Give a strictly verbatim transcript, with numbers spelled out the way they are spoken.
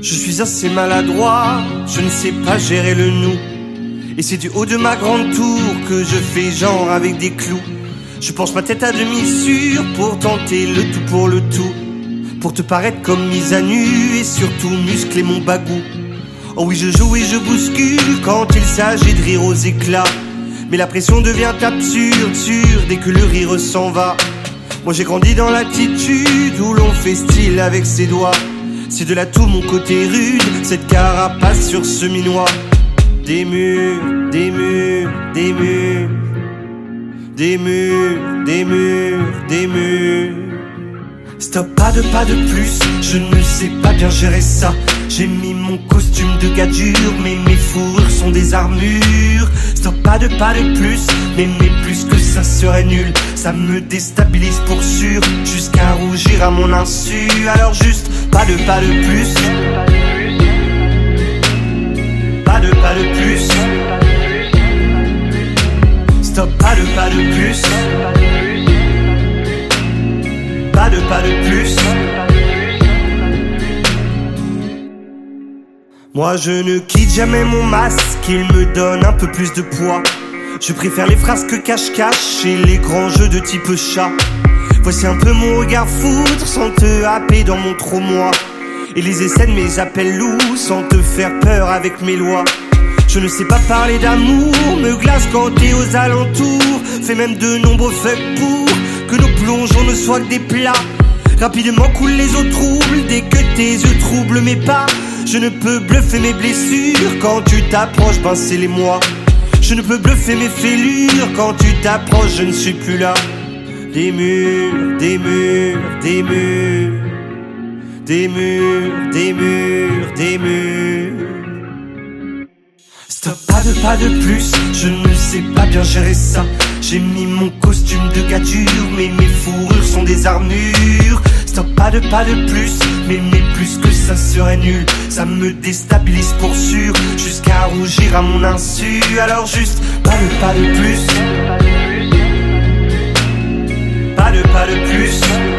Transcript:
Je suis assez maladroit, je ne sais pas gérer le nous. Et c'est du haut de ma grande tour que je fais genre avec des clous. Je penche ma tête à demi sûre pour tenter le tout pour le tout, pour te paraître comme mise à nu et surtout muscler mon bagou. Oh oui, je joue et je bouscule quand il s'agit de rire aux éclats. Mais la pression devient absurde, sûre, dès que le rire s'en va. Moi j'ai grandi dans l'attitude où l'on fait style avec ses doigts. C'est de là tout mon côté rude, cette carapace sur ce minois. Des murs, des murs, des murs, des murs, des murs, des murs. Stop, pas de pas de plus, je ne sais pas bien gérer ça. J'ai mis mon costume de gars dur, mais mes fourrures sont des armures. Stop, pas de pas de plus, mais mais plus que ça serait nul. Ça me déstabilise pour sûr, jusqu'à rougir à mon insu. Alors juste, pas de pas de plus, pas de pas de plus. Stop, pas de pas de plus, pas de pas de plus. Moi je ne quitte jamais mon masque, il me donne un peu plus de poids. Je préfère les phrases que cache-cache et les grands jeux de type chat. Voici un peu mon regard foudre sans te happer dans mon trop moi. Et les essais de mes appels loups sans te faire peur avec mes lois. Je ne sais pas parler d'amour, me glace quand t'es aux alentours. Fais même de nombreux fuck pour que nos plongeons ne soient que des plats. Rapidement coulent les eaux troubles dès que tes yeux troublent mes pas. Je ne peux bluffer mes blessures quand tu t'approches, ben c'est les mois. Je ne peux bluffer mes fêlures quand tu t'approches, je ne suis plus là. Des murs, des murs, des murs, des murs, des murs, des murs. Stop, pas de pas de plus, je ne sais pas bien gérer ça. J'ai mis mon costume de gars dur, mais mes fourrures sont des armures. Stop, pas de pas de plus, mais mais plus que ça serait nul. Ça me déstabilise pour sûr, jusqu'à rougir à mon insu. Alors juste, pas de pas de plus, pas de pas de plus.